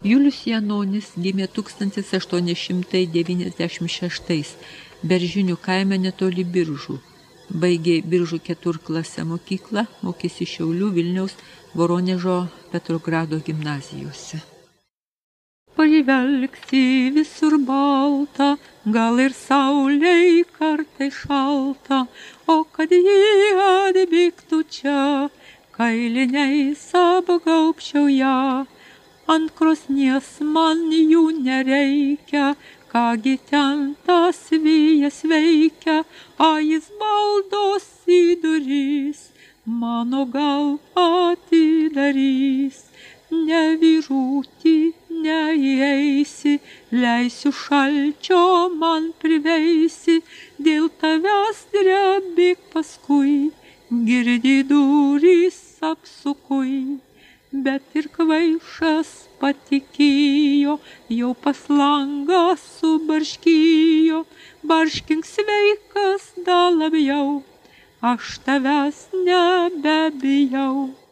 Julius Janonis gimė 1896 Beržinių kaime netoli Biržų. Baigė Biržų keturklasę mokyklą, mokėsi Šiaulių, Vilniaus, Voronežo, Petrogrado gimnazijose. Pažvelgsi visur balta, gal ir saulei kartai šalta, o kad jį atbėgtų čia, kailiniais apgaubčiau ją. Ant krosnies man jų nereikia, kągi ten tas vėjas veikia, a jis baldos į duris, mano gal atidarys. Ne vyrūti, neįeisi, leisiu šalčio man priveisi, dėl tavęs drebėk paskui, girdi durys apsukui. Bet ir kvaišas patikėjo, jau pas langą subarškijo, barškink sveikas dar labiau, aš tavęs nebebijau.